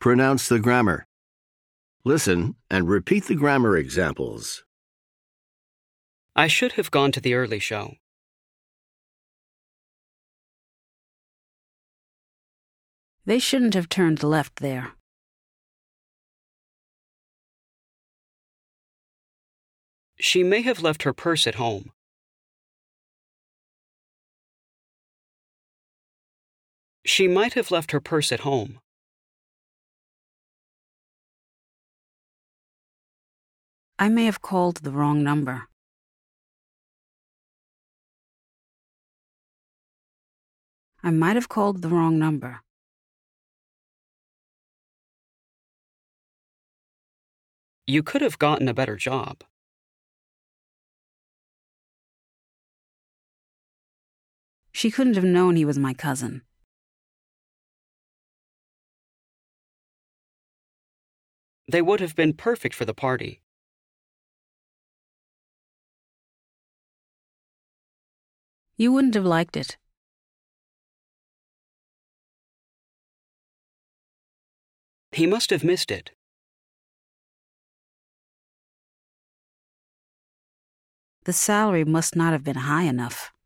Pronounce the grammar. Listen and repeat the grammar examples. I should have gone to the early show. They shouldn't have turned left there. She may have left her purse at home. She might have left her purse at home. I may have called the wrong number. I might have called the wrong number. You could have gotten a better job. She couldn't have known he was my cousin. They would have been perfect for the party. You wouldn't have liked it. He must have missed it. The salary must not have been high enough.